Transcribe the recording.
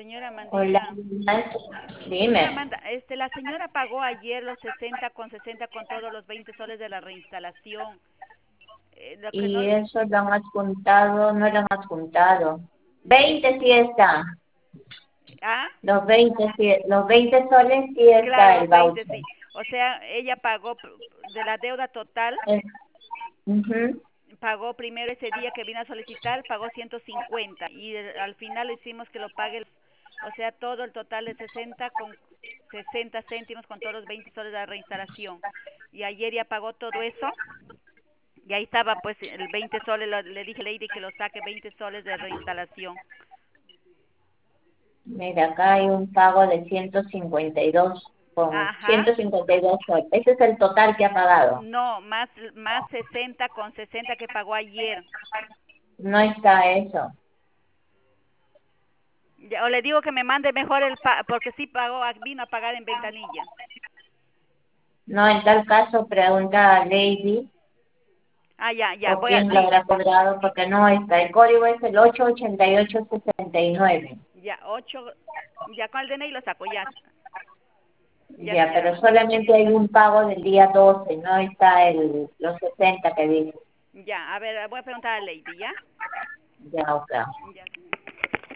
Señora Hola, Amandita, señora dime. Amanda, la señora pagó ayer los 60 con todos los 20 soles de la reinstalación. Lo que no, Y eso lo han adjuntado, no lo han adjuntado. 20 sí está. ah, Los 20 soles sí claro, está los el 20 voucher. sí. O sea, ella pagó de la deuda total, Es- Ujú. pagó primero ese día que vino a solicitar, pagó 150 y al final le hicimos que lo pague, o sea, todo el total de 60 con 60 céntimos con todos los 20 soles de la reinstalación. Y ayer ya pagó todo eso. Y ahí estaba pues el 20 soles, le dije a Lady que lo saque 20 soles de reinstalación. Mira, acá hay un pago de 152 con Ajá. 152 soles. Ese es el total que ha pagado. No, más 60 con 60 que pagó ayer. No está eso. O le digo que me mande mejor porque sí pagó, vino a pagar en ventanilla. No, en tal caso pregunta a Lady Ah, ya, ya, o quién lo sí, habrá cobrado porque no está. El código es el 88869. ya, 8, ya con el DNI lo saco, ya, ya Ya, señora pero Amanda. solamente hay un pago del día 12, no está los 60 que dice. Ya, a ver, voy a preguntar a Lady, ¿ya? Ya, ok. Ya, señora.